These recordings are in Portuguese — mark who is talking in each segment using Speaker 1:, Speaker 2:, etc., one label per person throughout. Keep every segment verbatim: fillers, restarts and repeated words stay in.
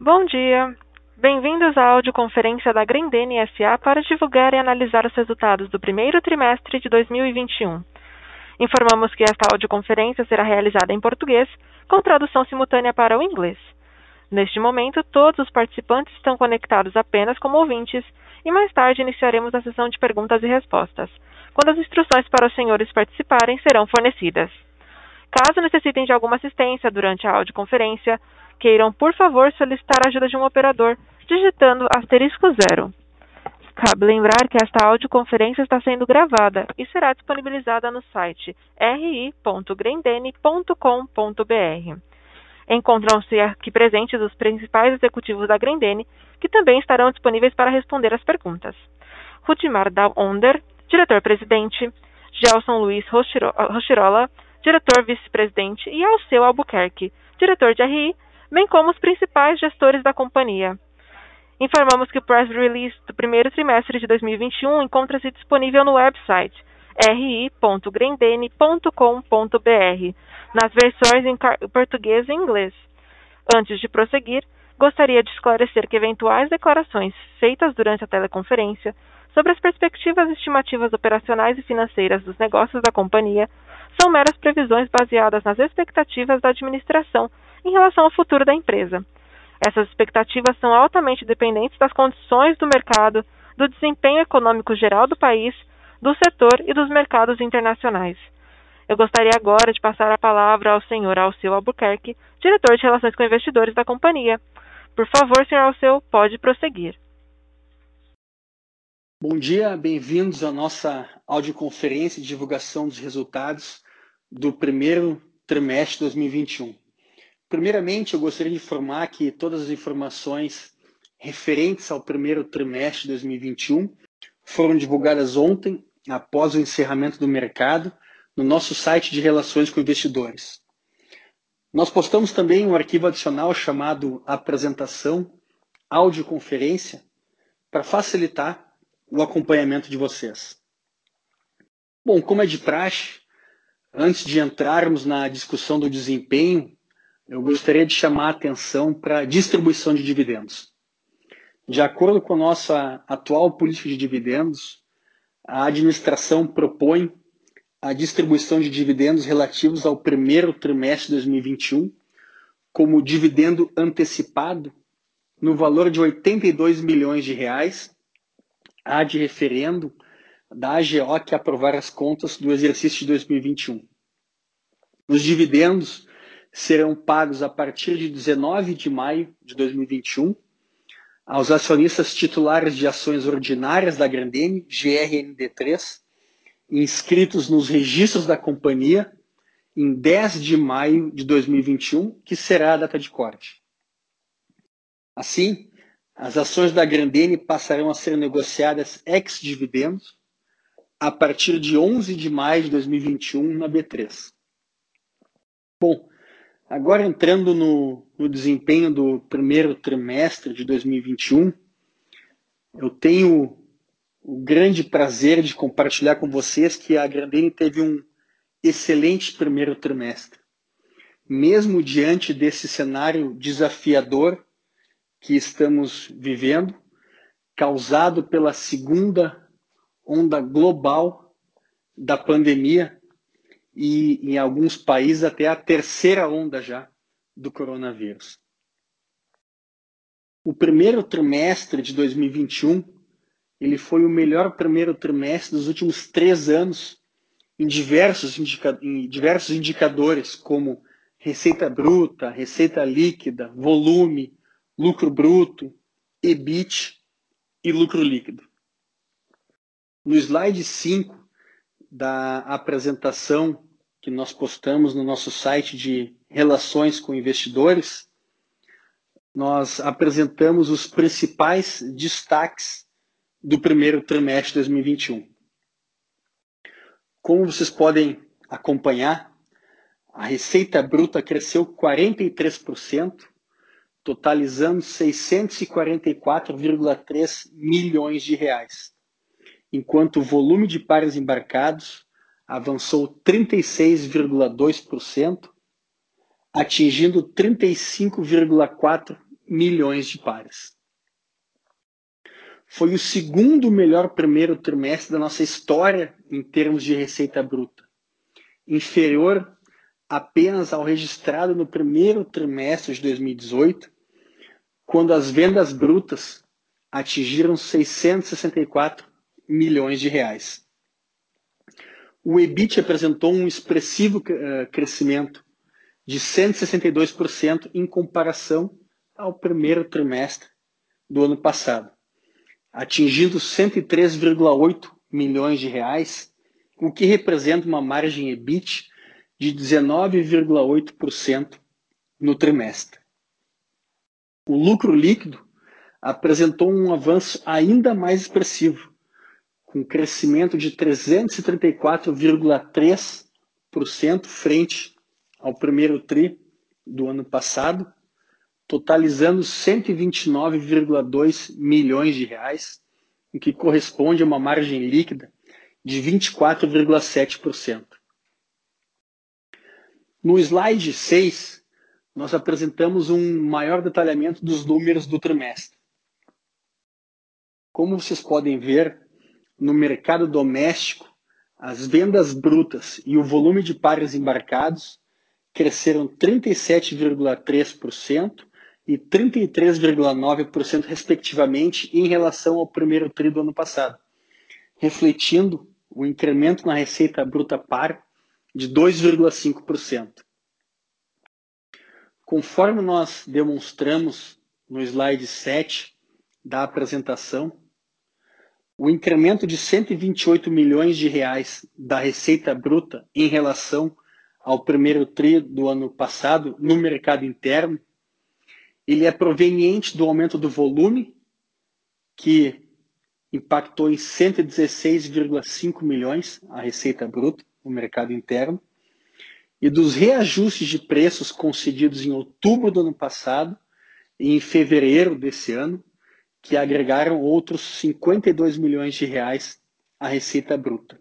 Speaker 1: Bom dia! Bem-vindos à audioconferência da Grendene S A para divulgar e analisar os resultados do primeiro trimestre de dois mil e vinte e um. Informamos que esta audioconferência será realizada em português, com tradução simultânea para o inglês. Neste momento, todos os participantes estão conectados apenas como ouvintes e mais tarde iniciaremos a sessão de perguntas e respostas, quando as instruções para os senhores participarem serão fornecidas. Caso necessitem de alguma assistência durante a audioconferência, queiram, por favor, solicitar a ajuda de um operador, digitando asterisco zero. Cabe lembrar que esta audioconferência está sendo gravada e será disponibilizada no site r i ponto grendene ponto com ponto b r. Encontram-se aqui presentes os principais executivos da Grendene, que também estarão disponíveis para responder às perguntas. Rudimar Onder, diretor-presidente, Gelson Luiz Rochirola, diretor vice-presidente, e Alceu Albuquerque, diretor de R I, bem como os principais gestores da companhia. Informamos que o press release do primeiro trimestre de dois mil e vinte e um encontra-se disponível no website r i ponto grendene ponto com ponto b r, nas versões em português e inglês. Antes de prosseguir, gostaria de esclarecer que eventuais declarações feitas durante a teleconferência sobre as perspectivas e estimativas operacionais e financeiras dos negócios da companhia são meras previsões baseadas nas expectativas da administração em relação ao futuro da empresa. Essas expectativas são altamente dependentes das condições do mercado, do desempenho econômico geral do país, do setor e dos mercados internacionais. Eu gostaria agora de passar a palavra ao senhor Alceu Albuquerque, diretor de Relações com Investidores da companhia. Por favor, senhor Alceu, pode prosseguir.
Speaker 2: Bom dia, bem-vindos à nossa audioconferência de divulgação dos resultados do primeiro trimestre de dois mil e vinte e um. Primeiramente, eu gostaria de informar que todas as informações referentes ao primeiro trimestre de dois mil e vinte e um foram divulgadas ontem, após o encerramento do mercado, no nosso site de Relações com Investidores. Nós postamos também um arquivo adicional chamado Apresentação Audioconferência para facilitar o acompanhamento de vocês. Bom, como é de praxe, antes de entrarmos na discussão do desempenho, eu gostaria de chamar a atenção para a distribuição de dividendos. De acordo com a nossa atual política de dividendos, a administração propõe a distribuição de dividendos relativos ao primeiro trimestre de dois mil e vinte e um como dividendo antecipado no valor de oitenta e dois milhões de reais, ad referendo da A G O que aprovar as contas do exercício de dois mil e vinte e um. Os dividendos serão pagos a partir de dezenove de maio de dois mil e vinte e um aos acionistas titulares de ações ordinárias da Grendene, G R N D três, inscritos nos registros da companhia em dez de maio de dois mil e vinte e um, que será a data de corte. Assim, as ações da Grendene passarão a ser negociadas ex-dividendos a partir de onze de maio de dois mil e vinte e um na B três. Bom, agora entrando no, no desempenho do primeiro trimestre de dois mil e vinte e um, eu tenho o grande prazer de compartilhar com vocês que a Grendene teve um excelente primeiro trimestre. Mesmo diante desse cenário desafiador que estamos vivendo, causado pela segunda onda global da pandemia e, em alguns países, até a terceira onda já do coronavírus. O primeiro trimestre de dois mil e vinte e um ele foi o melhor primeiro trimestre dos últimos três anos em diversos, indica em diversos indicadores, como receita bruta, receita líquida, volume, lucro bruto, E B I T e lucro líquido. No slide cinco da apresentação que nós postamos no nosso site de Relações com Investidores, nós apresentamos os principais destaques do primeiro trimestre de dois mil e vinte e um. Como vocês podem acompanhar, a receita bruta cresceu quarenta e três por cento, totalizando seiscentos e quarenta e quatro vírgula três milhões de reais, enquanto o volume de pares embarcados avançou trinta e seis vírgula dois por cento, atingindo trinta e cinco vírgula quatro milhões de pares. Foi o segundo melhor primeiro trimestre da nossa história em termos de receita bruta, inferior apenas ao registrado no primeiro trimestre de dois mil e dezoito, quando as vendas brutas atingiram seiscentos e sessenta e quatro milhões de reais. O E B I T apresentou um expressivo uh, crescimento de cento e sessenta e dois por cento em comparação ao primeiro trimestre do ano passado, atingindo cento e três vírgula oito milhões de reais, o que representa uma margem E B I T de dezenove vírgula oito por cento no trimestre. O lucro líquido apresentou um avanço ainda mais expressivo, com crescimento de trezentos e trinta e quatro vírgula três por cento frente ao primeiro tri do ano passado, totalizando cento e vinte e nove vírgula dois milhões de reais, o que corresponde a uma margem líquida de vinte e quatro vírgula sete por cento. No slide seis, nós apresentamos um maior detalhamento dos números do trimestre. Como vocês podem ver, no mercado doméstico, as vendas brutas e o volume de pares embarcados cresceram trinta e sete vírgula três por cento e trinta e três vírgula nove por cento respectivamente em relação ao primeiro tri do ano passado, refletindo o incremento na receita bruta par de dois vírgula cinco por cento. Conforme nós demonstramos no slide sete da apresentação, o incremento de cento e vinte e oito milhões de reais da receita bruta em relação ao primeiro tri do ano passado no mercado interno, ele é proveniente do aumento do volume, que impactou em cento e dezesseis vírgula cinco milhões a receita bruta no mercado interno, e dos reajustes de preços concedidos em outubro do ano passado e em fevereiro desse ano, que agregaram outros cinquenta e dois milhões de reais à receita bruta.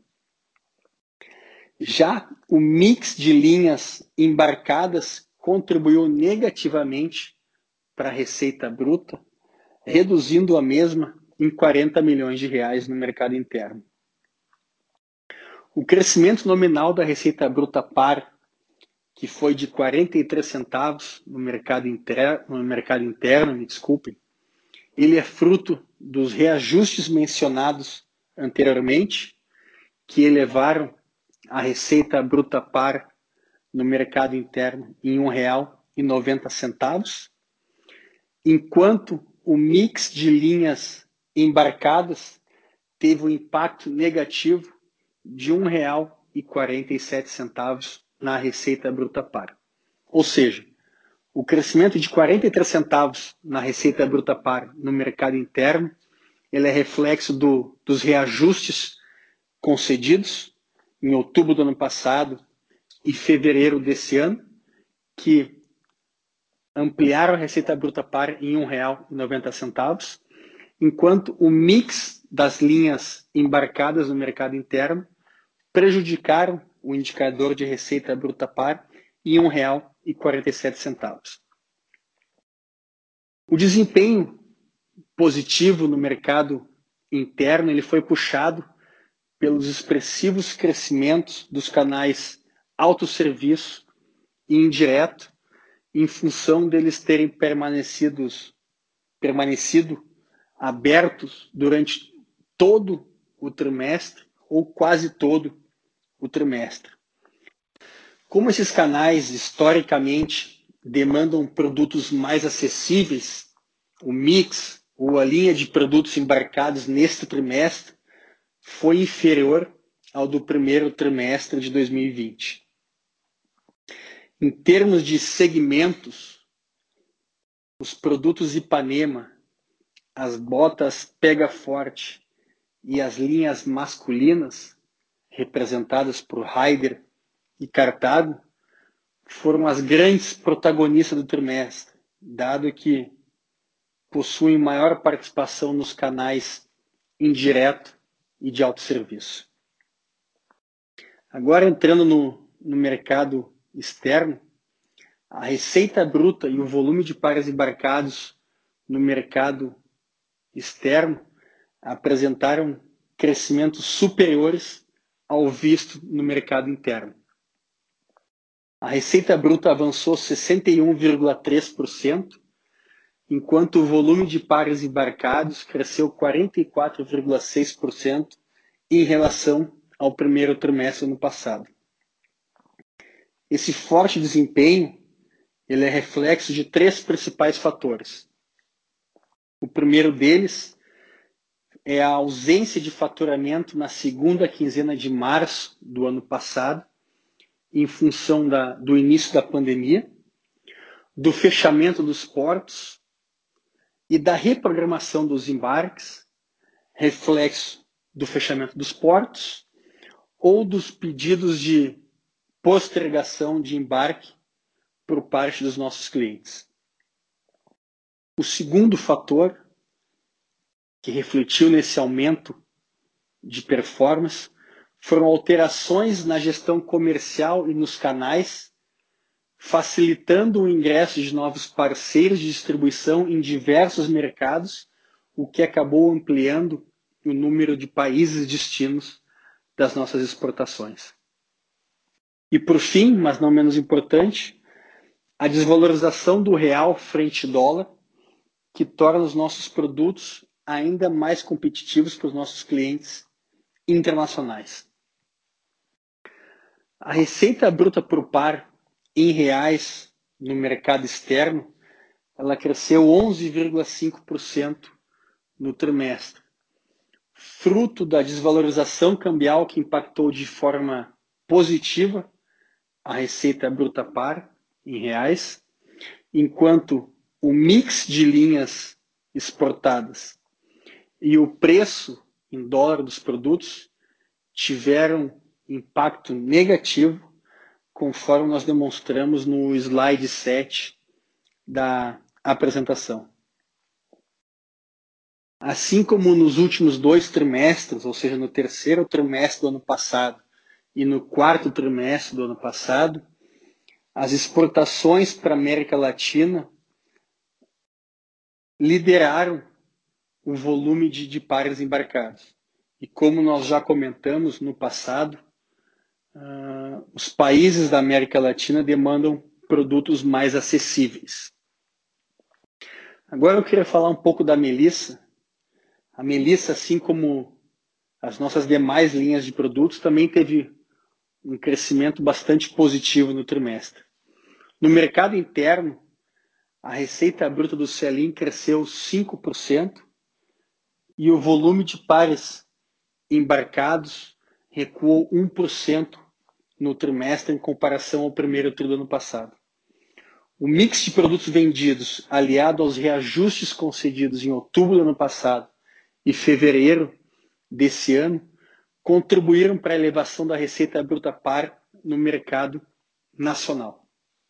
Speaker 2: Já o mix de linhas embarcadas contribuiu negativamente para a receita bruta, reduzindo a mesma em quarenta milhões de reais no mercado interno. O crescimento nominal da receita bruta par, que foi de quarenta e três centavos no mercado interno, no mercado interno, me desculpem, ele é fruto dos reajustes mencionados anteriormente, que elevaram a receita bruta par no mercado interno em um real e noventa centavos, enquanto o mix de linhas embarcadas teve um impacto negativo de um real e quarenta e sete centavos na receita bruta par. Ou seja, o crescimento de quarenta e três centavos na receita bruta par no mercado interno, ele é reflexo do, dos reajustes concedidos em outubro do ano passado e fevereiro desse ano, que ampliaram a receita bruta par em um real e noventa centavos, enquanto o mix das linhas embarcadas no mercado interno prejudicaram o indicador de receita bruta par em um real e quarenta e sete centavos. O desempenho positivo no mercado interno ele foi puxado pelos expressivos crescimentos dos canais autosserviço e indireto, em função deles terem permanecidos, permanecido abertos durante todo o trimestre ou quase todo o trimestre. Como esses canais historicamente demandam produtos mais acessíveis, o mix ou a linha de produtos embarcados neste trimestre foi inferior ao do primeiro trimestre de dois mil e vinte. Em termos de segmentos, os produtos Ipanema, as botas Pega Forte e as linhas masculinas, representadas por Raider e Cartago, foram as grandes protagonistas do trimestre, dado que possuem maior participação nos canais indireto e de autosserviço. Agora, entrando no, no mercado externo, a receita bruta e o volume de pares embarcados no mercado externo apresentaram crescimentos superiores ao visto no mercado interno. A receita bruta avançou sessenta e um vírgula três por cento, enquanto o volume de pares embarcados cresceu quarenta e quatro vírgula seis por cento em relação ao primeiro trimestre do ano passado. Esse forte desempenho ele é reflexo de três principais fatores. O primeiro deles é a ausência de faturamento na segunda quinzena de março do ano passado, em função da, do início da pandemia, do fechamento dos portos e da reprogramação dos embarques, reflexo do fechamento dos portos ou dos pedidos de postergação de embarque por parte dos nossos clientes. O segundo fator que refletiu nesse aumento de performance foram alterações na gestão comercial e nos canais, facilitando o ingresso de novos parceiros de distribuição em diversos mercados, o que acabou ampliando o número de países destinos das nossas exportações. E por fim, mas não menos importante, a desvalorização do real frente dólar, que torna os nossos produtos ainda mais competitivos para os nossos clientes internacionais. A receita bruta por par em reais no mercado externo, ela cresceu onze vírgula cinco por cento no trimestre, fruto da desvalorização cambial que impactou de forma positiva a receita bruta par em reais, enquanto o mix de linhas exportadas e o preço em dólar dos produtos tiveram impacto negativo, conforme nós demonstramos no slide sete da apresentação. Assim como nos últimos dois trimestres, ou seja, no terceiro trimestre do ano passado e no quarto trimestre do ano passado, as exportações para a América Latina lideraram o volume de, de pares embarcados. E como nós já comentamos no passado, uh, os países da América Latina demandam produtos mais acessíveis. Agora eu queria falar um pouco da Melissa. A Melissa, assim como as nossas demais linhas de produtos, também teve um crescimento bastante positivo no trimestre. No mercado interno, a receita bruta do sell-in cresceu cinco por cento e o volume de pares embarcados recuou um por cento no trimestre em comparação ao primeiro tri do ano passado. O mix de produtos vendidos, aliado aos reajustes concedidos em outubro do ano passado e fevereiro desse ano, contribuíram para a elevação da receita bruta par no mercado nacional.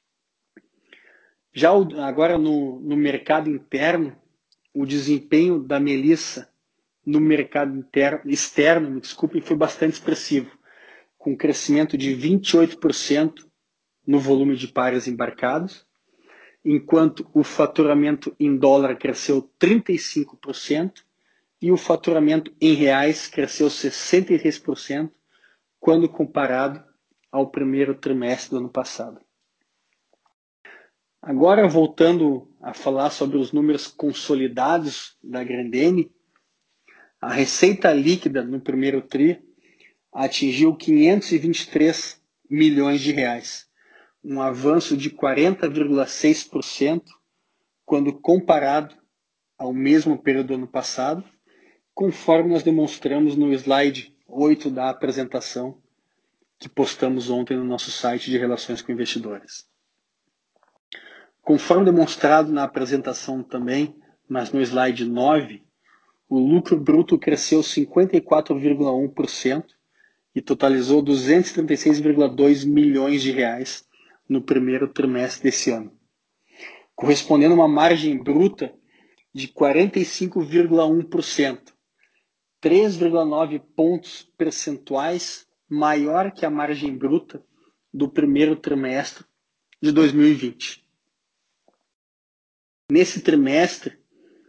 Speaker 2: Já agora no, no mercado interno, o desempenho da Melissa no mercado interno, externo, me desculpem, foi bastante expressivo, com um crescimento de vinte e oito por cento no volume de pares embarcados, enquanto o faturamento em dólar cresceu trinta e cinco por cento e o faturamento em reais cresceu sessenta e três por cento quando comparado ao primeiro trimestre do ano passado. Agora, voltando a falar sobre os números consolidados da Grendene, a receita líquida no primeiro tri atingiu quinhentos e vinte e três milhões de reais, um avanço de quarenta vírgula seis por cento quando comparado ao mesmo período do ano passado, conforme nós demonstramos no slide oito da apresentação que postamos ontem no nosso site de Relações com Investidores. Conforme demonstrado na apresentação também, mas no slide nove, o lucro bruto cresceu cinquenta e quatro vírgula um por cento e totalizou duzentos e trinta e seis vírgula dois milhões de reais no primeiro trimestre desse ano, correspondendo a uma margem bruta de quarenta e cinco vírgula um por cento, três vírgula nove pontos percentuais maior que a margem bruta do primeiro trimestre de dois mil e vinte. Nesse trimestre,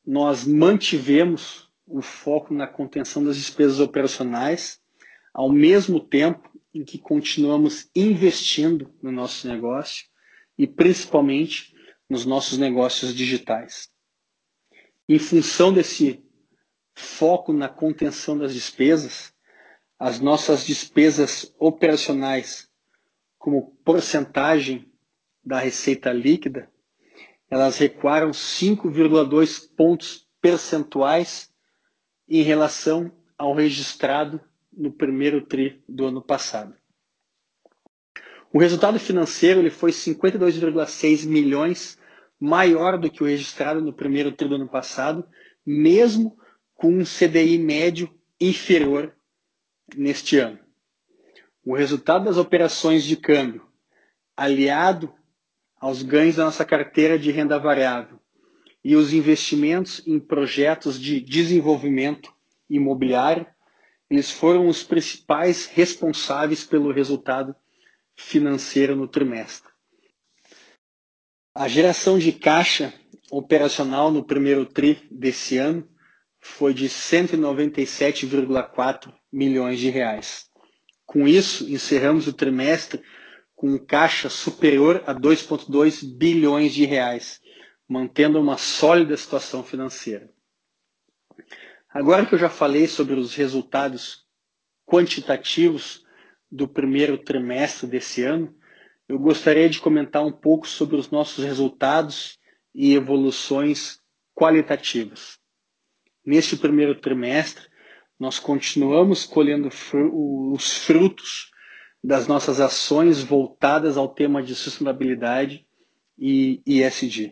Speaker 2: nós mantivemos o foco na contenção das despesas operacionais, ao mesmo tempo em que continuamos investindo no nosso negócio e principalmente nos nossos negócios digitais. Em função desse foco na contenção das despesas, as nossas despesas operacionais, como porcentagem da receita líquida, elas recuaram cinco vírgula dois pontos percentuais em relação ao registrado no primeiro tri do ano passado. O resultado financeiro ele foi cinquenta e dois vírgula seis milhões maior do que o registrado no primeiro tri do ano passado, mesmo com um C D I médio inferior neste ano. O resultado das operações de câmbio, aliado aos ganhos da nossa carteira de renda variável e os investimentos em projetos de desenvolvimento imobiliário, eles foram os principais responsáveis pelo resultado financeiro no trimestre. A geração de caixa operacional no primeiro tri desse ano foi de cento e noventa e sete vírgula quatro milhões de reais. Com isso, encerramos o trimestre com um caixa superior a dois vírgula dois bilhões de reais, mantendo uma sólida situação financeira. Agora que eu já falei sobre os resultados quantitativos do primeiro trimestre desse ano, eu gostaria de comentar um pouco sobre os nossos resultados e evoluções qualitativas. Neste primeiro trimestre, nós continuamos colhendo fru- os frutos das nossas ações voltadas ao tema de sustentabilidade e E S G.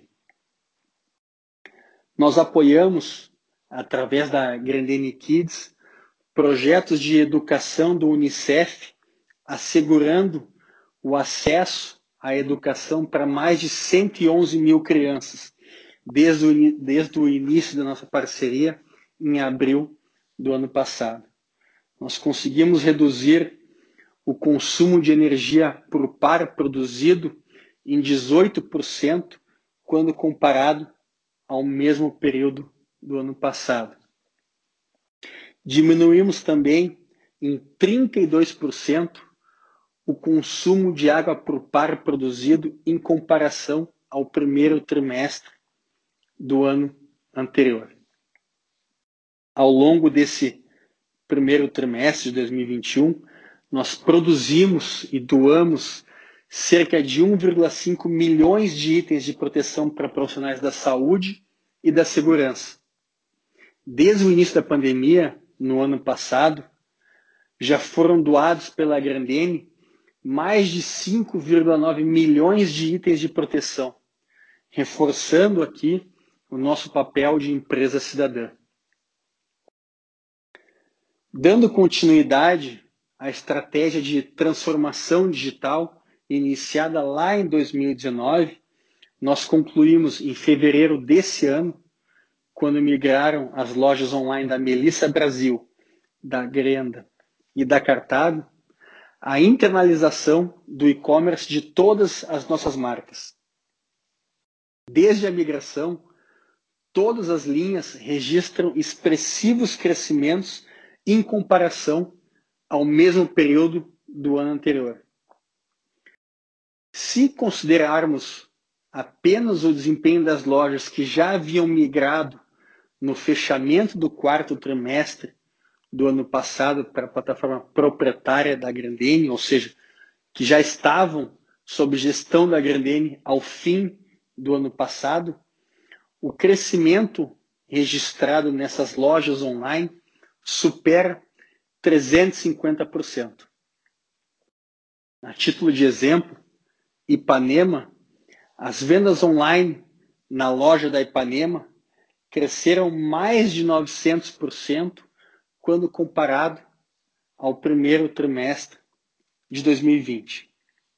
Speaker 2: Nós apoiamos, através da Grendene Kids, projetos de educação do Unicef, assegurando o acesso à educação para mais de cento e onze mil crianças, desde o, desde o início da nossa parceria, em abril do ano passado. Nós conseguimos reduzir o consumo de energia por par produzido em dezoito por cento quando comparado ao mesmo período do ano passado. Diminuímos também em trinta e dois por cento o consumo de água por par produzido em comparação ao primeiro trimestre do ano anterior. Ao longo desse primeiro trimestre de dois mil e vinte e um, nós produzimos e doamos cerca de um vírgula cinco milhões de itens de proteção para profissionais da saúde e da segurança. Desde o início da pandemia, no ano passado, já foram doados pela Grendene mais de cinco vírgula nove milhões de itens de proteção, reforçando aqui o nosso papel de empresa cidadã. Dando continuidade à estratégia de transformação digital iniciada lá em dois mil e dezenove, nós concluímos em fevereiro desse ano, quando migraram as lojas online da Melissa Brasil, da Grenda e da Cartago, a internalização do e-commerce de todas as nossas marcas. Desde a migração, todas as linhas registram expressivos crescimentos em comparação ao mesmo período do ano anterior. Se considerarmos apenas o desempenho das lojas que já haviam migrado no fechamento do quarto trimestre do ano passado para a plataforma proprietária da Grendene, ou seja, que já estavam sob gestão da Grendene ao fim do ano passado, o crescimento registrado nessas lojas online supera trezentos e cinquenta por cento. A título de exemplo, Ipanema, as vendas online na loja da Ipanema cresceram mais de novecentos por cento quando comparado ao primeiro trimestre de dois mil e vinte.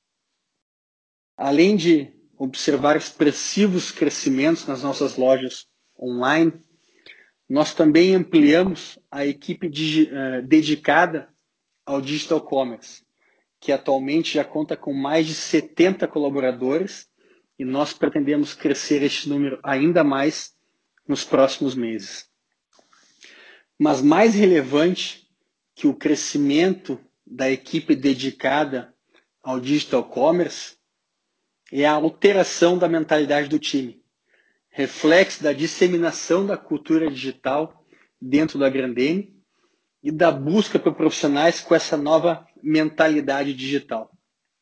Speaker 2: Além de observar expressivos crescimentos nas nossas lojas online, nós também ampliamos a equipe de, uh, dedicada ao Digital Commerce, que atualmente já conta com mais de setenta colaboradores, e nós pretendemos crescer este número ainda mais nos próximos meses. Mas mais relevante que o crescimento da equipe dedicada ao digital commerce é a alteração da mentalidade do time, reflexo da disseminação da cultura digital dentro da Grendene e da busca por profissionais com essa nova mentalidade digital.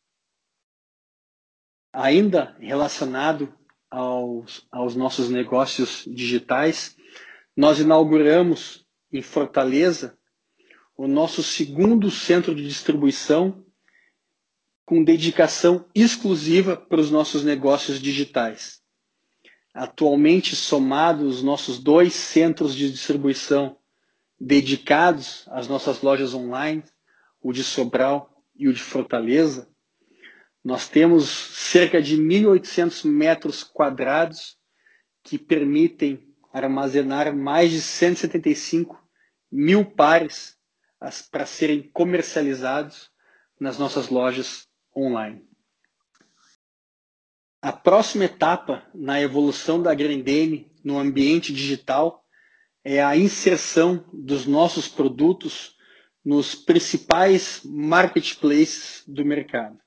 Speaker 2: Ainda relacionado aos, aos nossos negócios digitais, nós inauguramos em Fortaleza o nosso segundo centro de distribuição com dedicação exclusiva para os nossos negócios digitais. Atualmente, somados os nossos dois centros de distribuição dedicados às nossas lojas online, o de Sobral e o de Fortaleza, nós temos cerca de mil e oitocentos metros quadrados que permitem armazenar mais de cento e setenta e cinco mil pares para serem comercializados nas nossas lojas online. A próxima etapa na evolução da Grendene no ambiente digital é a inserção dos nossos produtos nos principais marketplaces do mercado.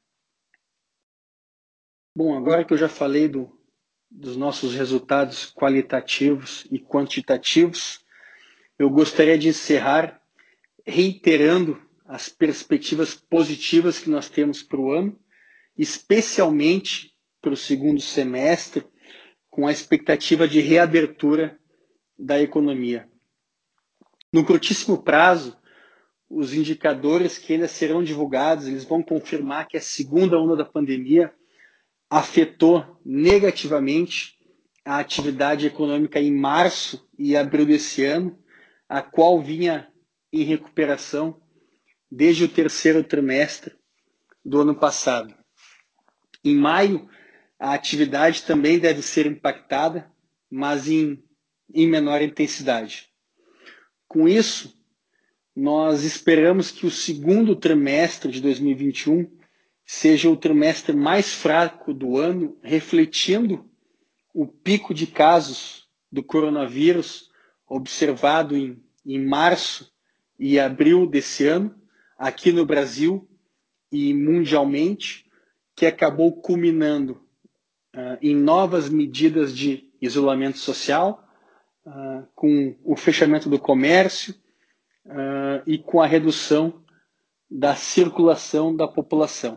Speaker 2: Bom, agora que eu já falei do, dos nossos resultados qualitativos e quantitativos, eu gostaria de encerrar reiterando as perspectivas positivas que nós temos para o ano, especialmente para o segundo semestre, com a expectativa de reabertura da economia. No curtíssimo prazo, os indicadores que ainda serão divulgados, eles vão confirmar que a segunda onda da pandemia afetou negativamente a atividade econômica em março e abril desse ano, a qual vinha em recuperação desde o terceiro trimestre do ano passado. Em maio, a atividade também deve ser impactada, mas em, em menor intensidade. Com isso, nós esperamos que o segundo trimestre de dois mil e vinte e um seja o trimestre mais fraco do ano, refletindo o pico de casos do coronavírus observado em, em março e abril desse ano, aqui no Brasil e mundialmente, que acabou culminando uh, em novas medidas de isolamento social, uh, com o fechamento do comércio uh, e com a redução da circulação da população.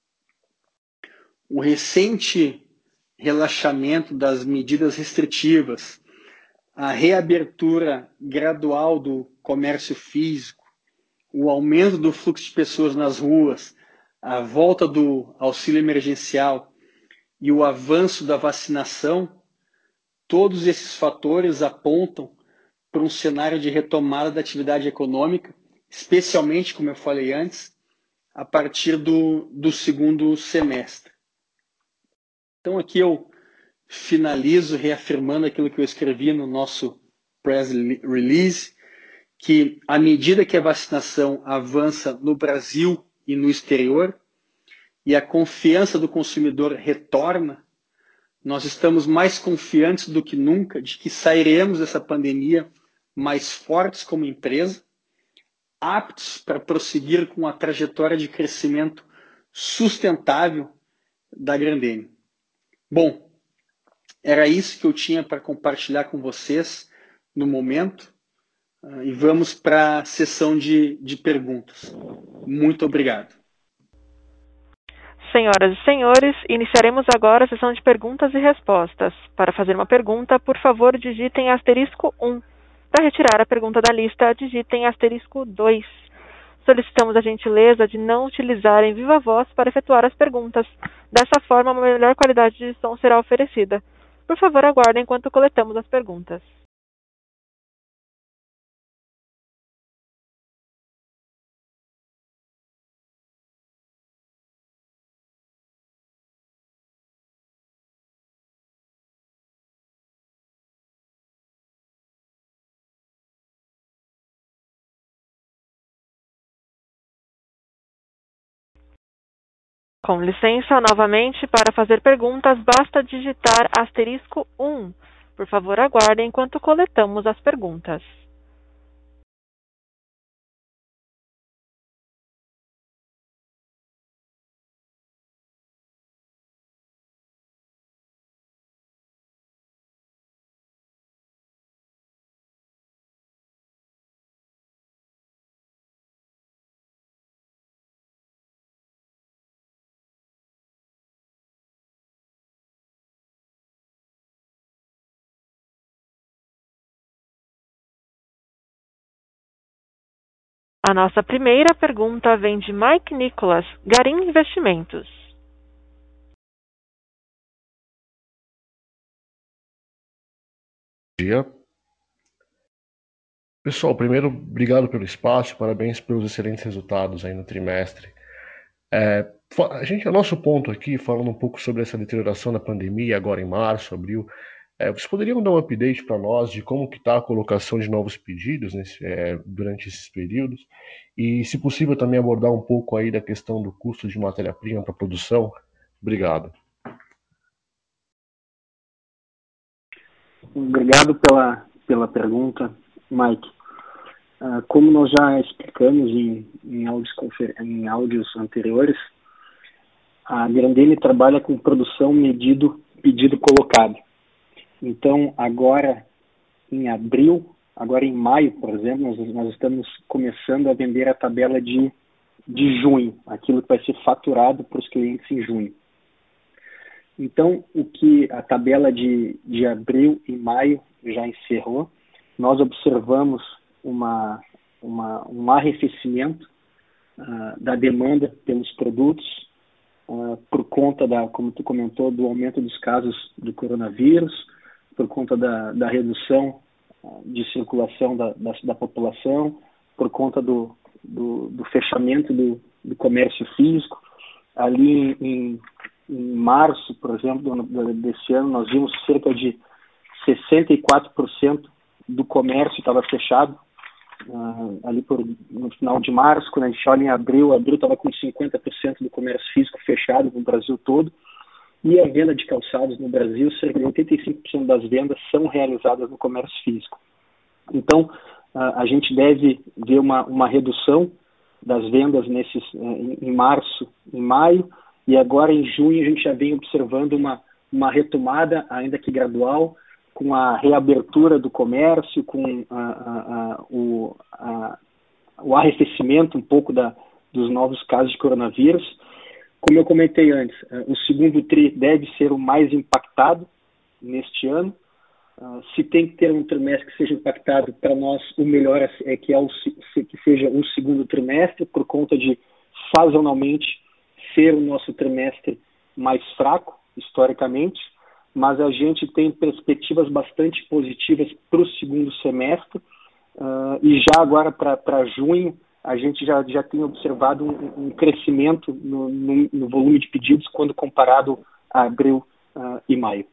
Speaker 2: O recente relaxamento das medidas restritivas, a reabertura gradual do comércio físico, o aumento do fluxo de pessoas nas ruas, a volta do auxílio emergencial e o avanço da vacinação, todos esses fatores apontam para um cenário de retomada da atividade econômica, especialmente, como eu falei antes, a partir do, do segundo semestre. Então aqui eu finalizo reafirmando aquilo que eu escrevi no nosso press release, que à medida que a vacinação avança no Brasil e no exterior, e a confiança do consumidor retorna, nós estamos mais confiantes do que nunca de que sairemos dessa pandemia mais fortes como empresa, aptos para prosseguir com a trajetória de crescimento sustentável da Grendene. Bom, era isso que eu tinha para compartilhar com vocês no momento, e vamos para a sessão de, de perguntas. Muito obrigado.
Speaker 1: Senhoras e senhores, iniciaremos agora a sessão de perguntas e respostas. Para fazer uma pergunta, por favor, digitem asterisco um. Para retirar a pergunta da lista, digitem asterisco dois. Solicitamos a gentileza de não utilizarem viva voz para efetuar as perguntas. Dessa forma, uma melhor qualidade de som será oferecida. Por favor, aguardem enquanto coletamos as perguntas. Com licença, novamente, para fazer perguntas, basta digitar asterisco um. Por favor, aguardem enquanto coletamos as perguntas. A nossa primeira pergunta vem de Mike Nicholas, Garim Investimentos.
Speaker 3: Bom dia. Pessoal, primeiro, obrigado pelo espaço, parabéns pelos excelentes resultados aí no trimestre. É, a gente, o nosso ponto aqui, falando um pouco sobre essa deterioração da pandemia, agora em março, abril, é, vocês poderiam dar um update para nós de como que está a colocação de novos pedidos nesse, é, durante esses períodos? E, se possível, também abordar um pouco aí da questão do custo de matéria-prima para produção? Obrigado.
Speaker 2: Obrigado pela, pela pergunta, Mike. Uh, como nós já explicamos em, em, áudios, em áudios anteriores, a Grendene trabalha com produção medido, pedido colocado. Então, agora em abril, agora em maio, por exemplo, nós, nós estamos começando a vender a tabela de, de junho, aquilo que vai ser faturado para os clientes em junho. Então, o que a tabela de, de abril e maio já encerrou, nós observamos uma, uma, um arrefecimento uh, da demanda pelos produtos, uh, por conta, da, como tu comentou, do aumento dos casos do coronavírus, por conta da, da redução uh, de circulação da, da, da população, por conta do, do, do fechamento do, do comércio físico. Ali em, em março, por exemplo, desse ano, nós vimos cerca de sessenta e quatro por cento do comércio estava fechado. Uh, ali por, no final de março, quando a gente olha em abril, abril estava com cinquenta por cento do comércio físico fechado no Brasil todo. E a venda de calçados no Brasil, cerca de oitenta e cinco por cento das vendas são realizadas no comércio físico. Então, uh, a gente deve ver uma, uma redução das vendas nesses, uh, em março, em maio, e agora em junho a gente já vem observando uma, uma retomada, ainda que gradual, com a reabertura do comércio, com a, a, a, o, a, o arrefecimento um pouco da, dos novos casos de coronavírus. Como eu comentei antes, o segundo tri deve ser o mais impactado neste ano. Se tem que ter um trimestre que seja impactado, para nós o melhor é que, é o, que seja o segundo trimestre, por conta de sazonalmente ser o nosso trimestre mais fraco, historicamente, mas a gente tem perspectivas bastante positivas para o segundo semestre, uh, e já agora para junho a gente já, já tem observado um, um crescimento no, no, no volume de pedidos quando comparado a abril uh, e maio.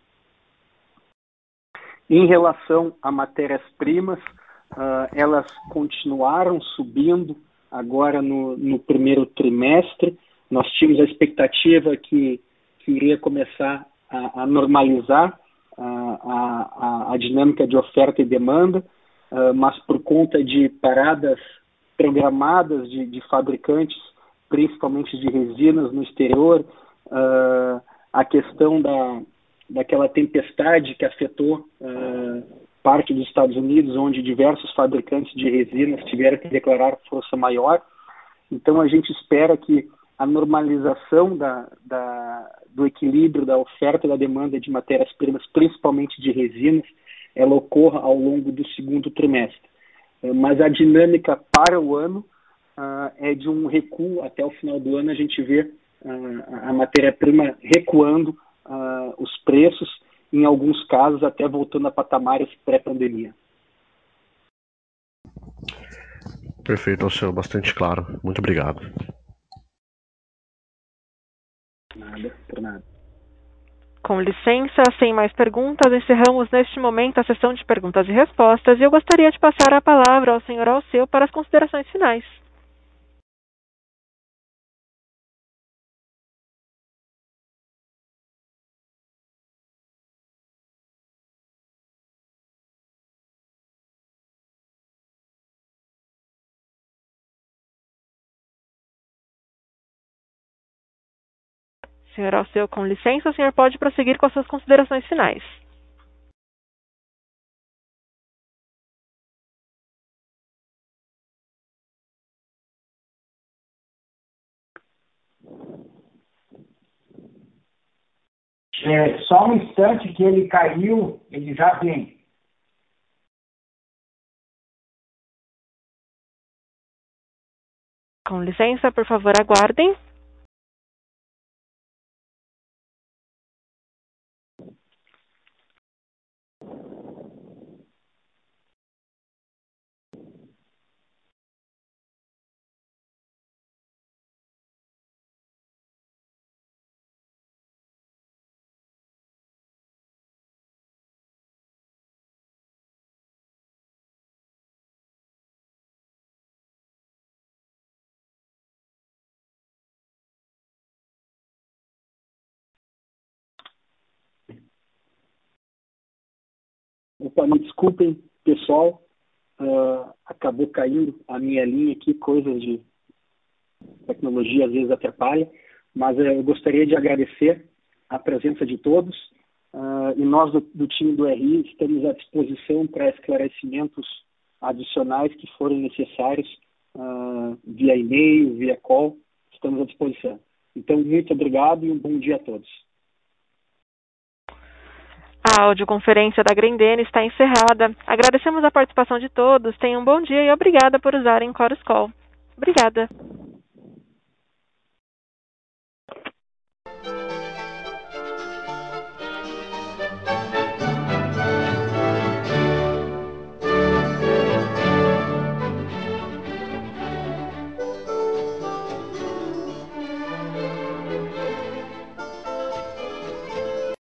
Speaker 2: Em relação a matérias-primas, uh, elas continuaram subindo agora no, no primeiro trimestre. Nós tínhamos a expectativa que, que iria começar a, a normalizar a, a, a dinâmica de oferta e demanda, uh, mas por conta de paradas programadas de, de fabricantes, principalmente de resinas no exterior, uh, a questão da, daquela tempestade que afetou uh, parte dos Estados Unidos, onde diversos fabricantes de resinas tiveram que declarar força maior. Então a gente espera que a normalização da, da, do equilíbrio da oferta e da demanda de matérias-primas, principalmente de resinas, ela ocorra ao longo do segundo trimestre. Mas a dinâmica para o ano uh, é de um recuo. Até o final do ano a gente vê uh, a matéria-prima recuando uh, os preços, em alguns casos até voltando a patamares pré-pandemia.
Speaker 3: Perfeito, Alceu, bastante claro. Muito obrigado.
Speaker 2: Nada, por nada.
Speaker 1: Com licença, sem mais perguntas, encerramos neste momento a sessão de perguntas e respostas e eu gostaria de passar a palavra ao senhor Alceu para as considerações finais. Senhor Alceu, com licença, o senhor pode prosseguir com as suas considerações finais.
Speaker 4: É, só um instante que ele caiu, ele já vem.
Speaker 1: Com licença, por favor, aguardem.
Speaker 2: Opa, me desculpem, pessoal, uh, acabou caindo a minha linha aqui, coisas de tecnologia às vezes atrapalha, mas uh, eu gostaria de agradecer a presença de todos uh, e nós do, do time do R I estamos à disposição para esclarecimentos adicionais que forem necessários uh, via e-mail, via call, estamos à disposição. Então, muito obrigado e um bom dia a todos.
Speaker 1: A audioconferência da Grendene está encerrada. Agradecemos a participação de todos. Tenham um bom dia e obrigada por usarem Chorus Call. Obrigada.